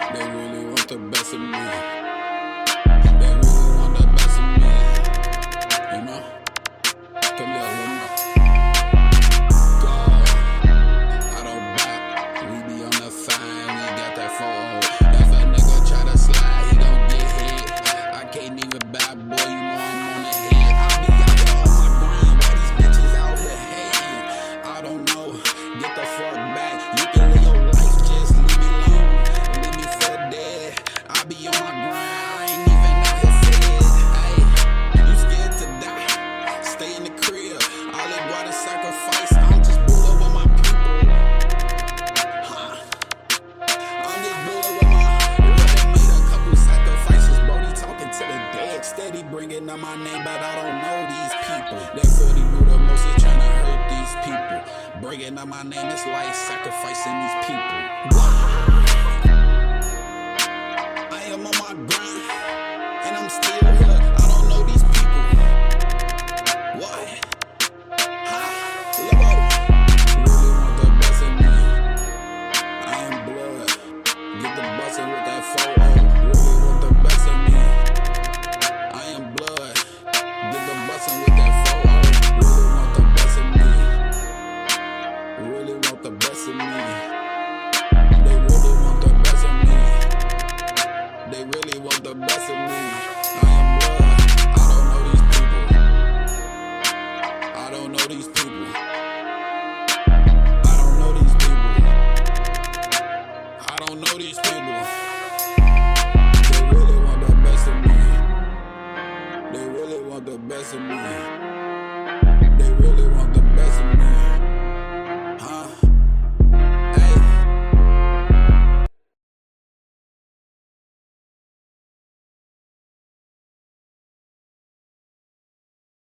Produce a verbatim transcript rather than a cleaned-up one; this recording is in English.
They really want the best of me. They really want the best of me. You know? Come here, one more. God, I don't back. We be on the fine, we got that photo. If a nigga try to slide, he gon' get hit. I can't even bad boy, you know I'm on the head. I be out there on my grind, why these bitches out here hating? I don't know, get the fuck back. You can live your life, just leave me alone. Leave me for dead. I be on my grind, I ain't even out here fed. Ay, you scared to die? Stay in the crib. All they brought is sacrifice. I'm just bullet with my people. Huh? I'm just bullet with my. Really made a couple sacrifices. Brody talking to the dead. Steady bringing up my name, but I don't know these people. That forty knew the most is trying to hurt these people. Bringing up my name, it's like sacrificing these people. Why? I am on my grind, and I'm still here. I don't know these people. What? Huh? Look out. Really want the best of me. I am blood. Get the bustin' with that photo. Really want the best of me. I am blood. Get the bustin' with that photo. Really want the best of me. Really want the best of me. They really want the best of me. They really want the best of me. I am blood. I don't know these people. I don't know these people. I don't know these people. I don't know these people. They really want the best of me. They really want the best of me. They really want the